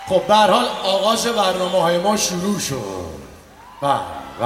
خب به هر حال آغاز برنامه‌های ما شروع شد. بله.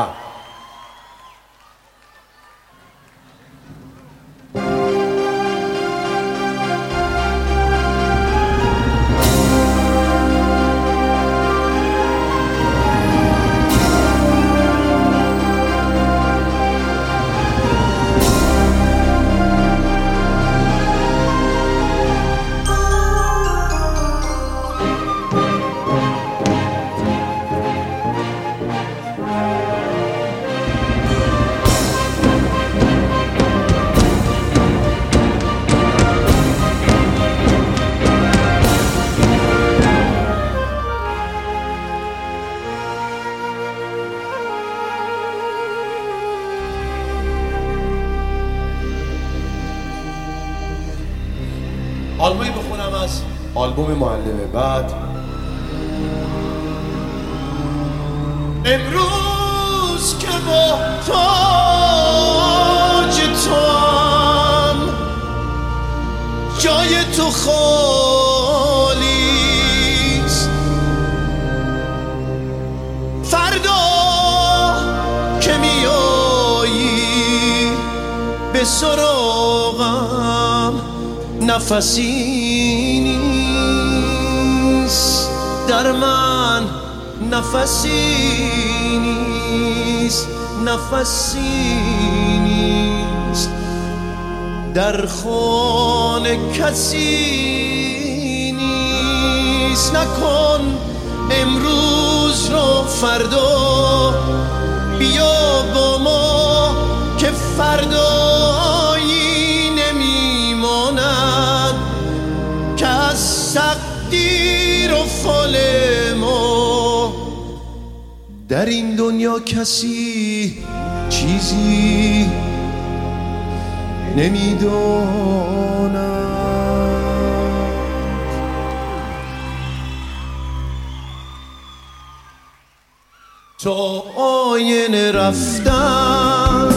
آلبومی بخونم از آلبوم معلم بعد. امروز که با تاج توام جای تو خالیست، فردا که میایی به سراغم نفسی نیست، در من نفسی نیست، نفسی نیست، در خانه کسی نیست. نکن امروز رو فردا، بیا با ما که فردایی نمیماند که از تقدیر و فال ما در این دنیا کسی چیزی نمیداند. تا آینه رفتم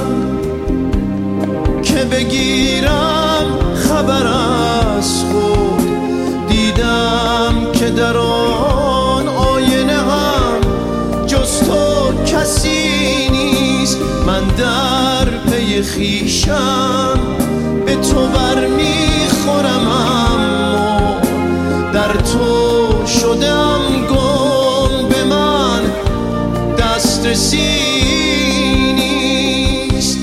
که بگیرم خبر از خود، دیدم که در آن آینه هم جز تو کسی نیست. من در پی خویشم به تو برمیخورم، اما در تو شدم گم، به من دسترسی نیست.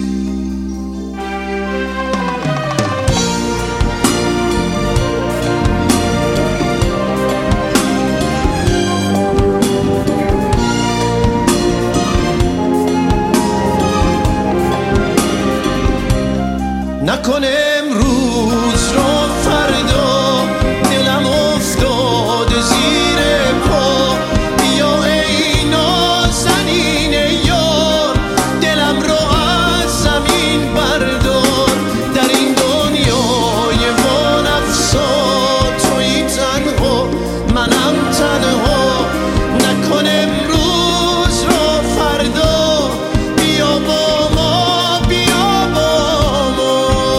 نکن امروز رو فردا، دلم افتاده زیر پا، بیا ای نازنین یار، دلم رو از زمین بردار. در این دنیای وانفسا تویی تنها، منم تنها. نکن امروز رو فردا، بیا با ما، بیا با ما.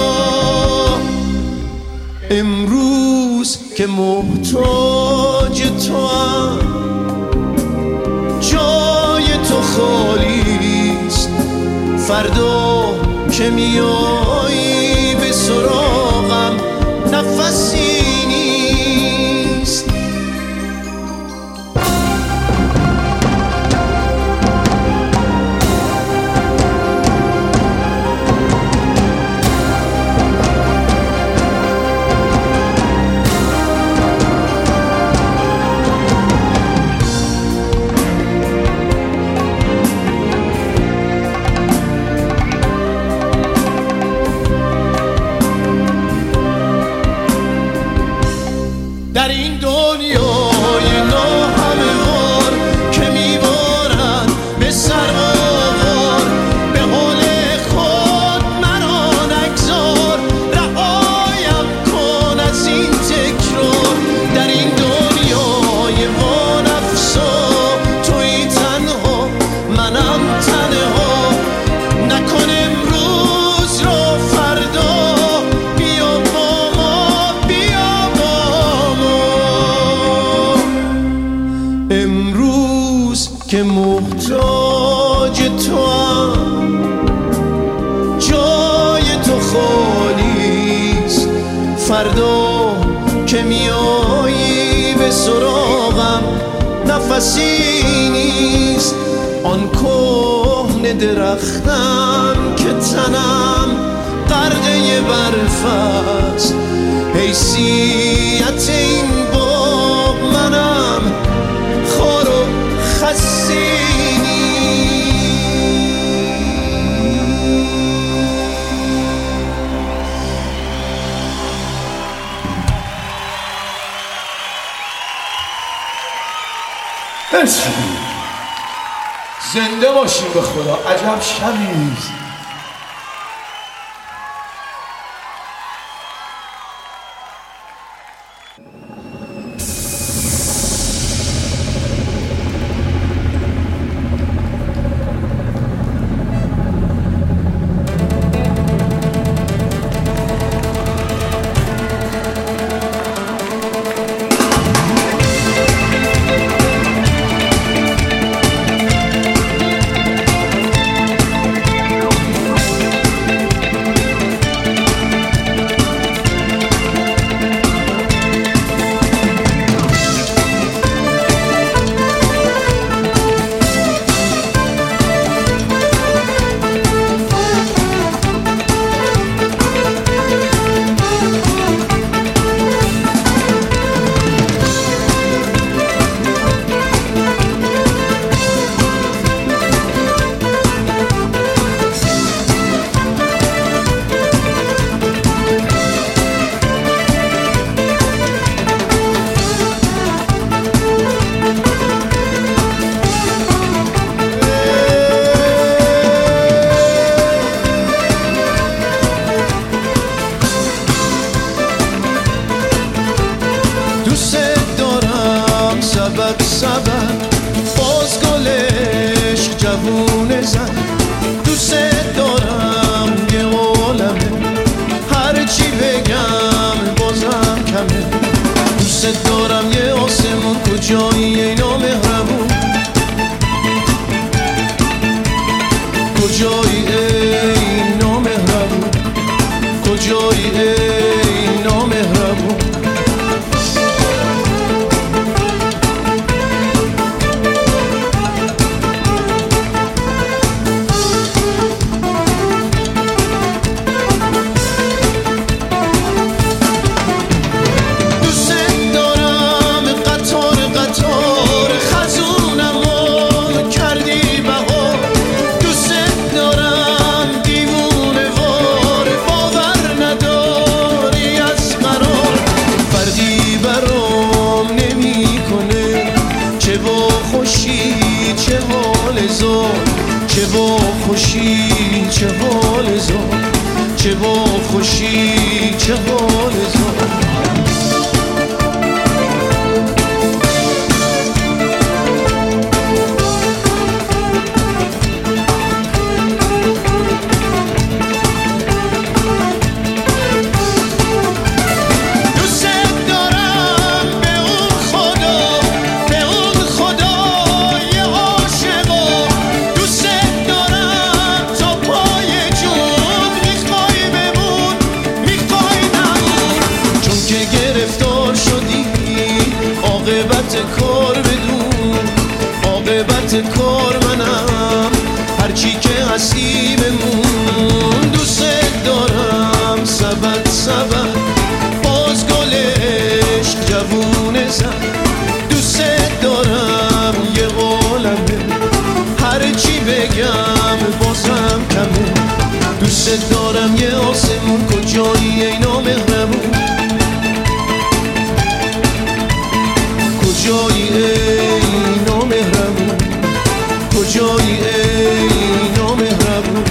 امروز که محتاج توام جای تو خالیست، فردا که میایی به سراغم نفسی نیست. که محتاج تو هم، جای تو خالیست. فردا که میایی به سراغم نفسی نیست. آن کهنه درختم که تنم غرقه برف است. حیثیت این باغ منم خار و خسی نیست. زنده باشیم به خدا. عجب شبیست. باز گلش جوونه زن. دوست دارم یه عالمه، هرچی بگم بازم کمه. دوست دارم یه آسمون، کجایی ای نامهربون؟ کجایی ای نامهربون؟ کجایی ای نامهربون؟ چه با خوشی چه حال زار، چه با خوشی چه حال زار. کار بدون عاقبت کار منم، هرچی که هستی بمون. دوست دارم سبت سبت باز گلش جوونه زن. دوست دارم یه عالمه، هرچی بگم بازم کمه. دوست دارم یه آسمون، کجایی ای نامهربون؟ کجایی ای نامهربون؟ کجایی ای نامهربون؟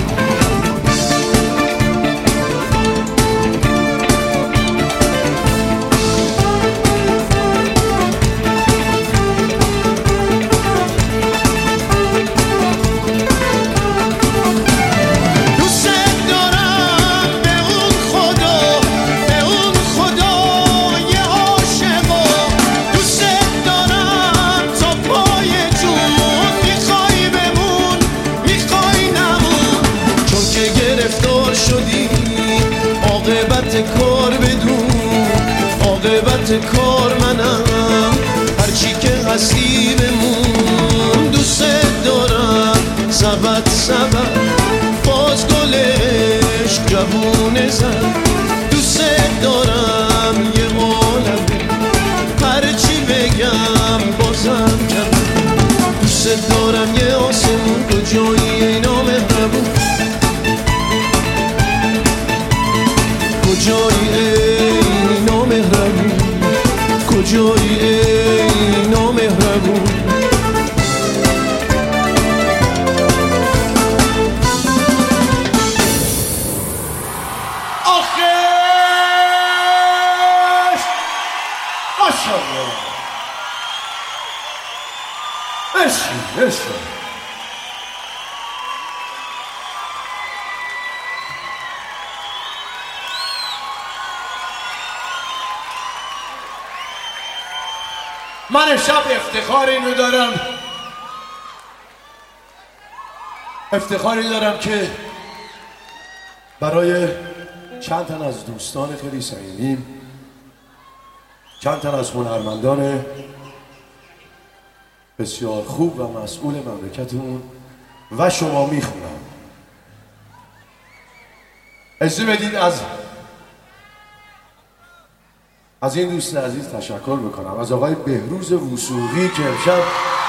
بزن. دوست دارم یه عالمه، هرچی بگم بازم کم. دوست دارم یه آسمون کجایی ای نامهربون، کجایی ای نامهربون، کجایی ای نامهربون. مرسی. من امشب افتخاری دارم که برای چند تن از دوستان خیلی صمیمیم، چند تن از هنرمندان بسیار خوب و مسئول مملکتمون و شما میخونم. اجازه بدید از این دوست عزیز تشکر بکنم، از آقای بهروز وثوقی که امشب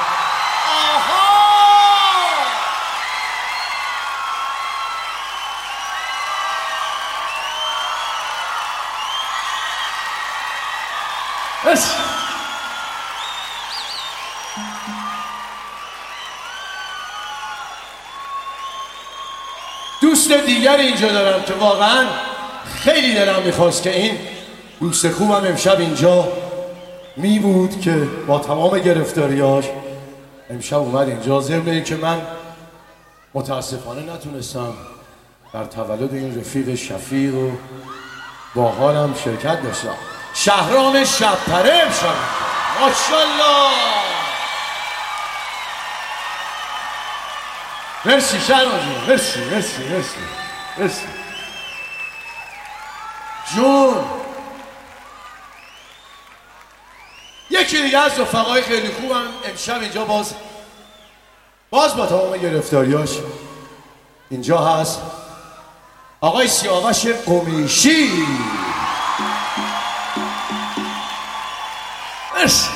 دوست دیگر اینجا دارم که واقعا خیلی دلم میخواست که این دوست خوبم امشب اینجا می بود که با تمام گرفتاریاش امشب اومد اینجا. ضمن این که من متاسفانه نتونستم در تولد این رفیق شفیق و باحالم شرکت داشتم. شهرام شب‌پره امشب ماشاءالله. مرسی شهرام جون، مرسی جون. یکی دیگه از رفقای خیلی خوبم امشب اینجا باز با تمام گرفتاریاش اینجا هست، آقای سیاوش قمیشی. مرسی.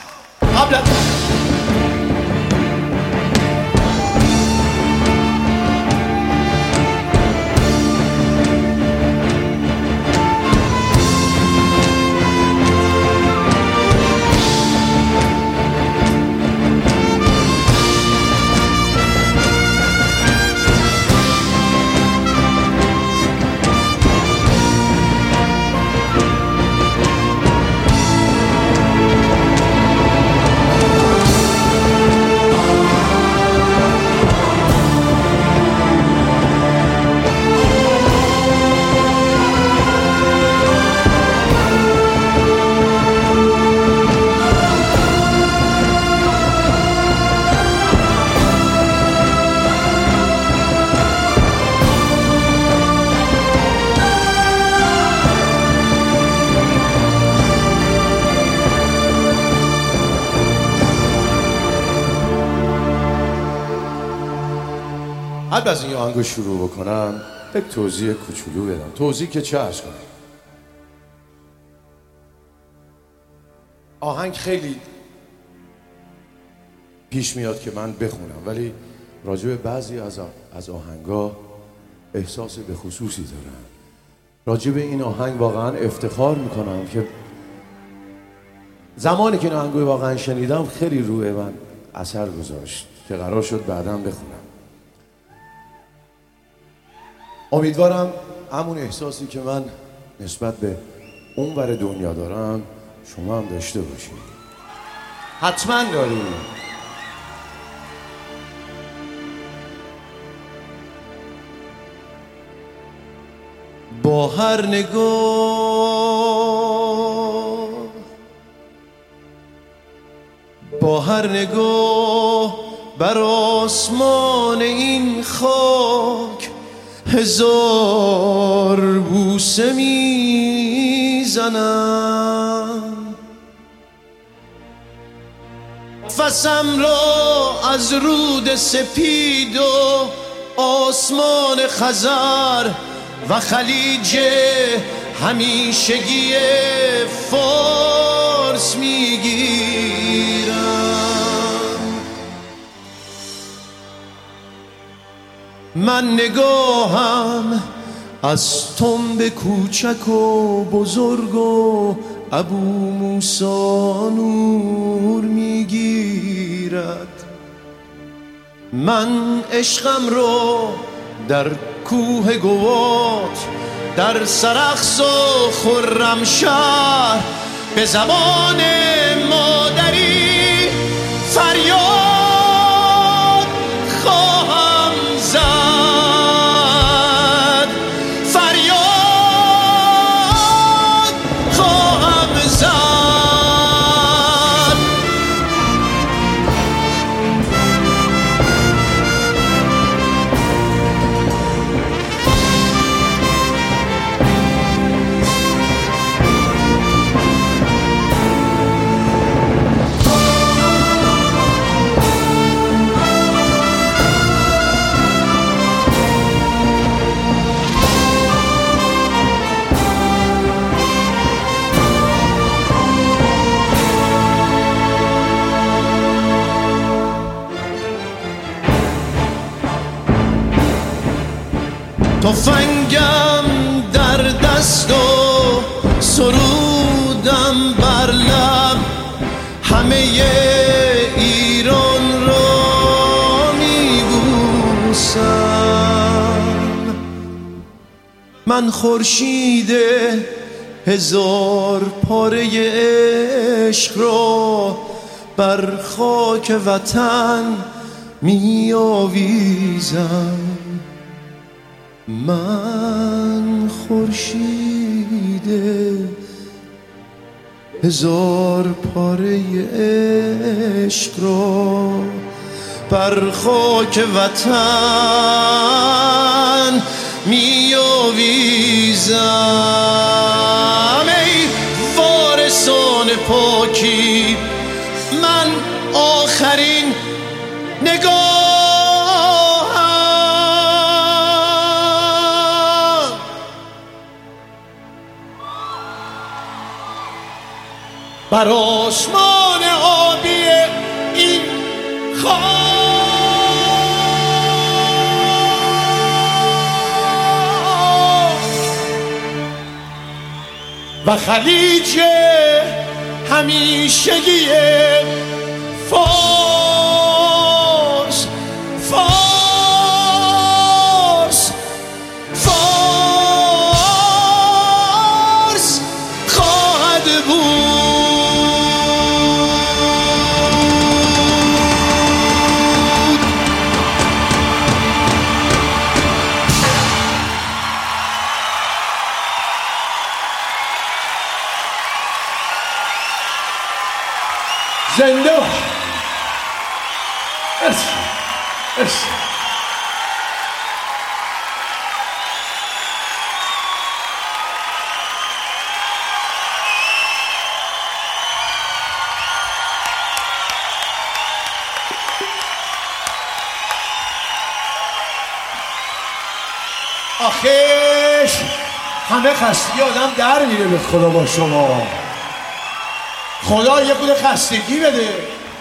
قبل از این آهنگو شروع بکنم یک توضیح کوچولو بدم. توضیح که چه عرض کنم، آهنگ خیلی پیش میاد که من بخونم، ولی راجع به بعضی از آهنگا احساس به خصوصی دارم. راجع به این آهنگ واقعا افتخار میکنم که زمانی که این آهنگو واقعا شنیدم خیلی روی من اثر گذاشت که قرار شد بعداً بخونم. امیدوارم همون احساسی که من نسبت به اون ور دنیا دارم شما هم داشته باشید. حتما دارید. با هر نگاه بر آسمان این خاک هزار بوسه میزنم. نفسم را از رود سپید و آسمان خزر و خلیج همیشگی فارس میگیرم. من نگاهم از تنب کوچک و بزرگ و ابو موسی نور میگیرد. من عشقم رو در کوه گوات، در سرخس و خرمشهر به زبان مادری فریاد خواهم زد، فریاد خواهم زد. تفنگم در دست و سرودم بر لب، همه ایران را میبوسم. من خورشید هزار پاره عشق را بر خاک وطن میآویزم. من خورشید هزار پاره عشق را بر خاک وطن میآویزم. ای وارثان پاکی، من آخرین نگاه بر آسمان آبی این خاک و خلیج همیشگی فارس فارس فارس خواهد بود. زنده باش. مرسی. آخیش همه خستگی آدم در میره به خدا با شما. خدا یه خود خستگی بده.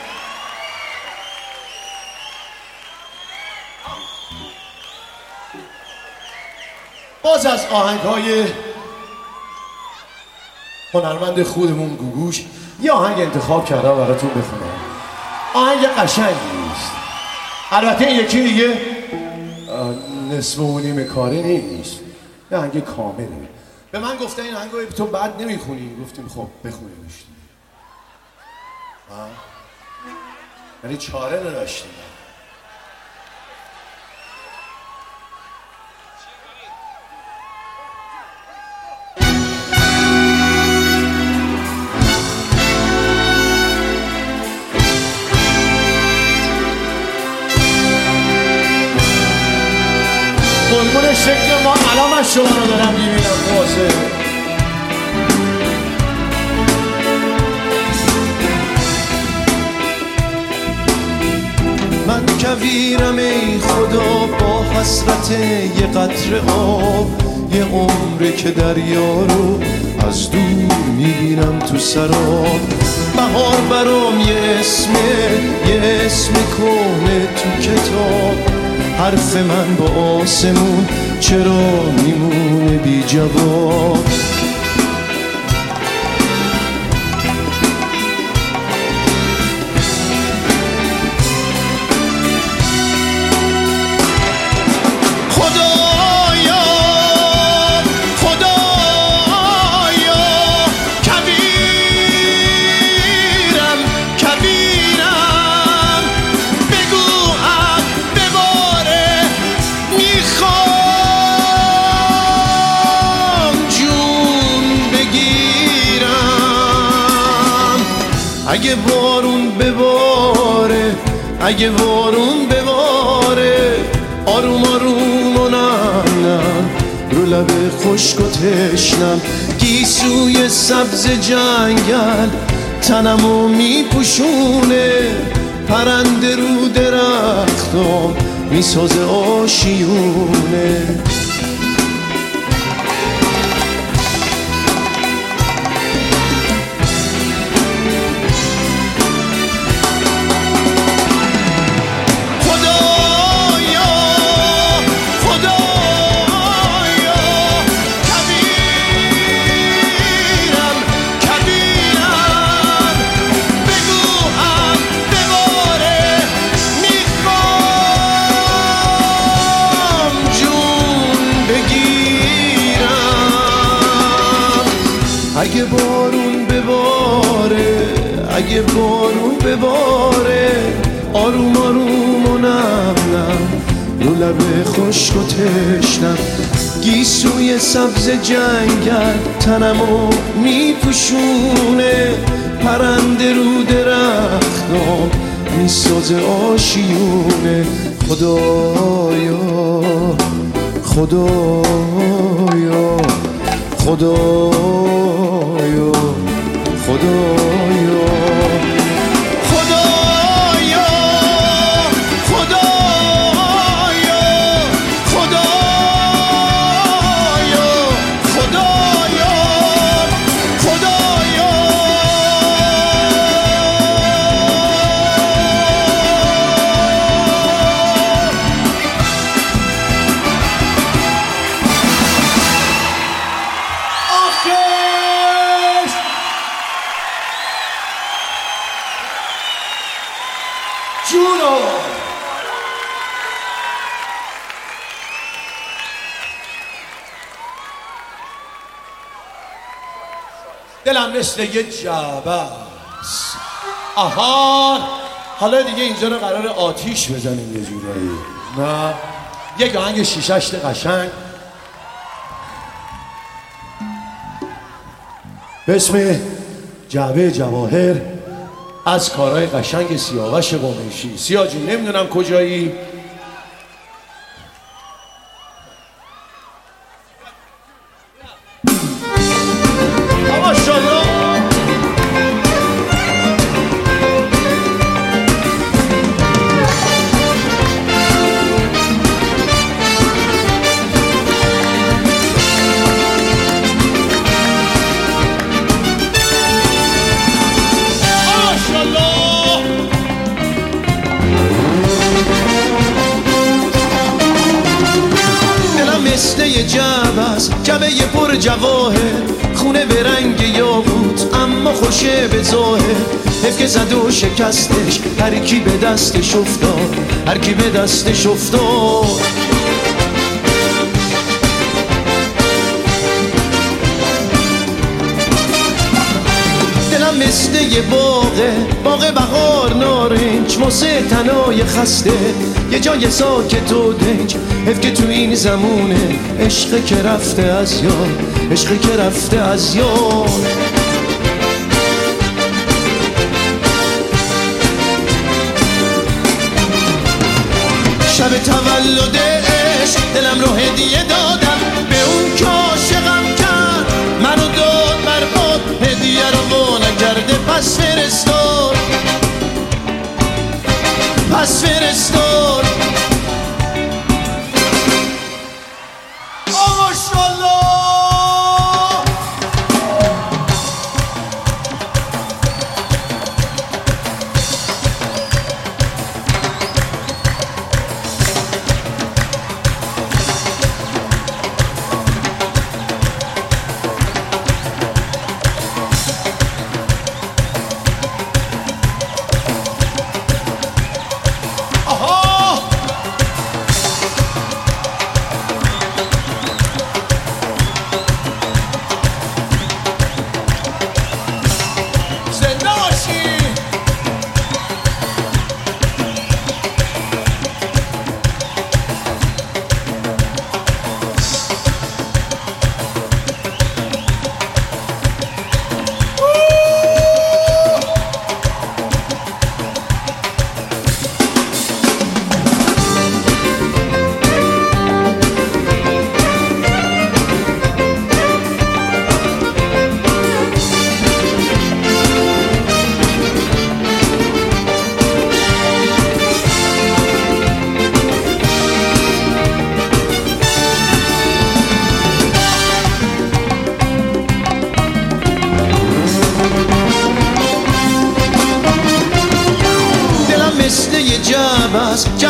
باز از آهنگ‌های هنرمند خودمون گوگوش یه آهنگ انتخاب کردم براتون بخونم. آهنگ قشنگی نیست، البته این یکی دیگه نصف و نیم کاره نیست، یه آهنگ کامله. به من گفته این آهنگو تو بعد نمیخونی، گفتیم خب بخونیمش. یعنی چاره نداشتیم. قربون شکل ما الان من شما رو دارم میبینم واسه من کویرم ای خدا با حسرت یه قطره آب، یه عمره که دریا رو از دور میبینم تو سراب. بهار برام یه اسم کهنه تو کتاب. حرف من با آسمون چرا میمونه بی جواب؟ اگه بارون بباره، اگه بارون بباره، آروم آروم و نم رو لب خشک و تشنم. گیسوی سبز جنگل تنمو میپوشونه، پرنده رو درختم میسازه آشیونه. اگه بارون بباره، اگه بارون بباره، آروم آروم و نم رو لب خشک و تشنم. گیسوی سبز جنگل تنمو میپوشونه، پرنده رو درختم میسازه آشیونه. خدایا خدایا خدایا خدایا خدایا خدایا خدایا خدایا خدایا. جونو دلم مثل یه جعبه است. آها حالا دیگه اینجا رو قرار آتیش بزنیم یه جورایی. نه یک آهنگ شیششت قشنگ به اسم جعبه جواهر از کارهای قشنگ سیاوش قمیشی. سیاه جون نمیدونم کجایی؟ ماشاءالله. مثل یه جعبه است، جعبه پر جواهر، خونه به رنگ یاقوت اما خوشه به ظاهر. حیف که زد و شکستش، هر کی به دستش افتاد، هر کی به دستش افتاد. دلم مثل یه باغ بهار نارنج، واسه تنای خسته یه جای ساکت و دنج. حیف که تو این زمونه عشق که رفته از یاد، عشق که رفته از یاد. شب تولد عشق دلم رو هدیه دادم به اون که عاشقم کرد، منو داد برباد، هدیه رو با نکرده پس فرستاد، پس فرستاد. ماشاءالله.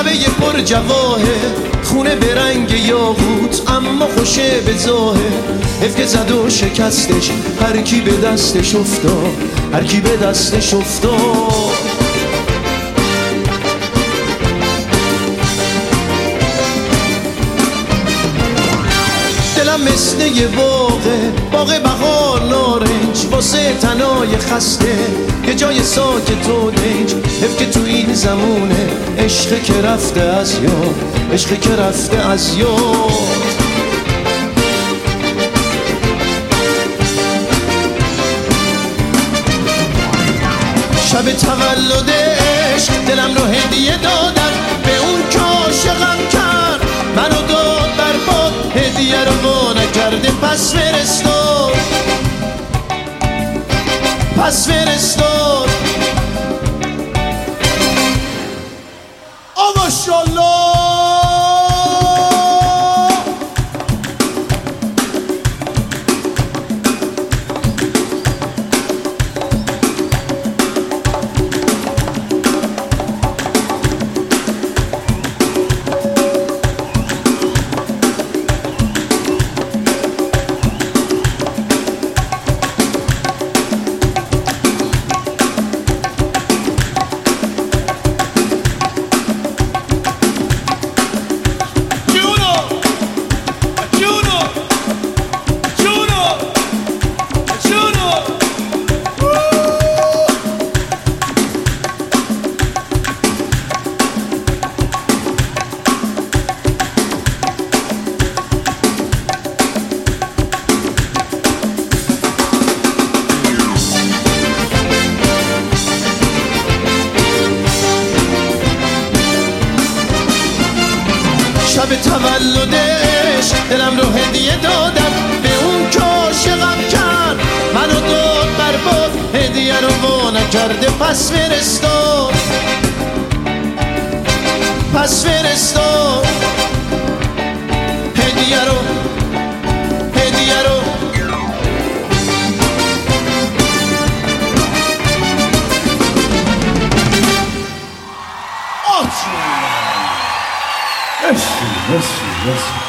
لبه پر جواهر، خونه به رنگ یاقوت اما خوشه به ظاهر. حیف که زد و شکستش، هر کی به دستش افتاد، هر کی به دستش افتاد. دلم مثل یه باغ بهار نارنج، واسه تنای خسته یه جای ساکت و دنج. حیف که تو این زمونه عشق که رفته از یاد، عشق که رفته از یاد. شب تولدش دلم رو هدیه دادم به اون که عاشقم کرد، منو داد برباد، هدیه رو وا نکرده پس فرستاد، پس فرستاد. ماشاءالله. شب تولدش دلم رو هدیه دادم به اون که عاشقم کرد، منو داد برباد، هدیه رو وا نکرده پس فرستاد، پس فرستاد. هدیه رو، هدیه رو. Merci, merci, merci.